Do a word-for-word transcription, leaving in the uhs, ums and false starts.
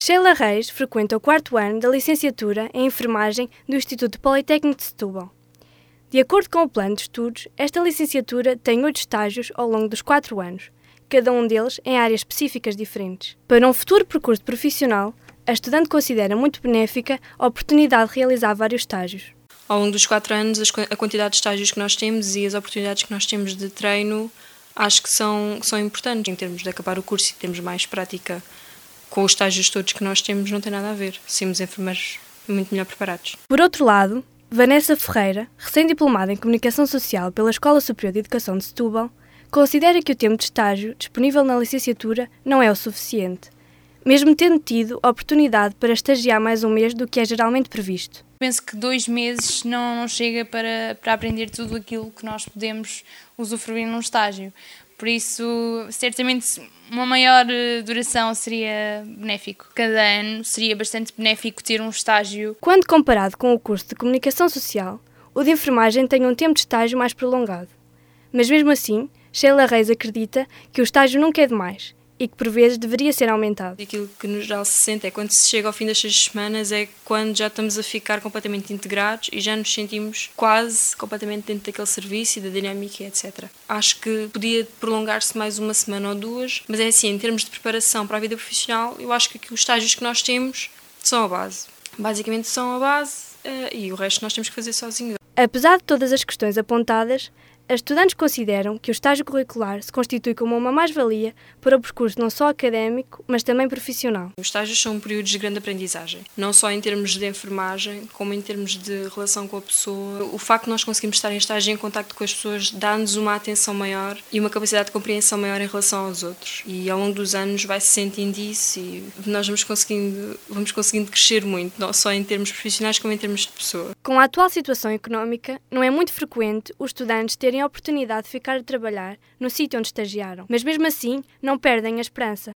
Sheila Reis frequenta o quarto ano da licenciatura em Enfermagem do Instituto Politécnico de Setúbal. De acordo com o plano de estudos, esta licenciatura tem oito estágios ao longo dos quatro anos, cada um deles em áreas específicas diferentes. Para um futuro percurso profissional, a estudante considera muito benéfica a oportunidade de realizar vários estágios. Ao longo dos quatro anos, a quantidade de estágios que nós temos e as oportunidades que nós temos de treino acho que são, são importantes. Em termos de acabar o curso e termos mais prática com os estágios todos que nós temos, não tem nada a ver. Sermos enfermeiros muito melhor preparados. Por outro lado, Vanessa Ferreira, recém-diplomada em Comunicação Social pela Escola Superior de Educação de Setúbal, considera que o tempo de estágio disponível na licenciatura não é o suficiente, mesmo tendo tido a oportunidade para estagiar mais um mês do que é geralmente previsto. Penso que dois meses não, não chega para, para aprender tudo aquilo que nós podemos usufruir num estágio. Por isso, certamente, uma maior duração seria benéfico. Cada ano seria bastante benéfico ter um estágio. Quando comparado com o curso de Comunicação Social, o de Enfermagem tem um tempo de estágio mais prolongado. Mas mesmo assim, Sheila Reis acredita que o estágio nunca é demais e que por vezes deveria ser aumentado. Aquilo que no geral se sente é quando se chega ao fim das seis semanas é quando já estamos a ficar completamente integrados e já nos sentimos quase completamente dentro daquele serviço e da dinâmica, etcétera. Acho que podia prolongar-se mais uma semana ou duas, mas é assim, em termos de preparação para a vida profissional, eu acho que aqui os estágios que nós temos são a base. Basicamente são a base uh, e o resto nós temos que fazer sozinhos. Apesar de todas as questões apontadas, as estudantes consideram que o estágio curricular se constitui como uma mais-valia para o percurso não só académico, mas também profissional. Os estágios são períodos de grande aprendizagem, não só em termos de enfermagem, como em termos de relação com a pessoa. O facto de nós conseguirmos estar em estágio e em contacto com as pessoas dá-nos uma atenção maior e uma capacidade de compreensão maior em relação aos outros. E ao longo dos anos vai-se sentindo isso e nós vamos conseguindo, vamos conseguindo crescer muito, não só em termos profissionais como em termos de pessoa. Com a atual situação económica, não é muito frequente os estudantes terem a oportunidade de ficar a trabalhar no sítio onde estagiaram, mas mesmo assim não perdem a esperança.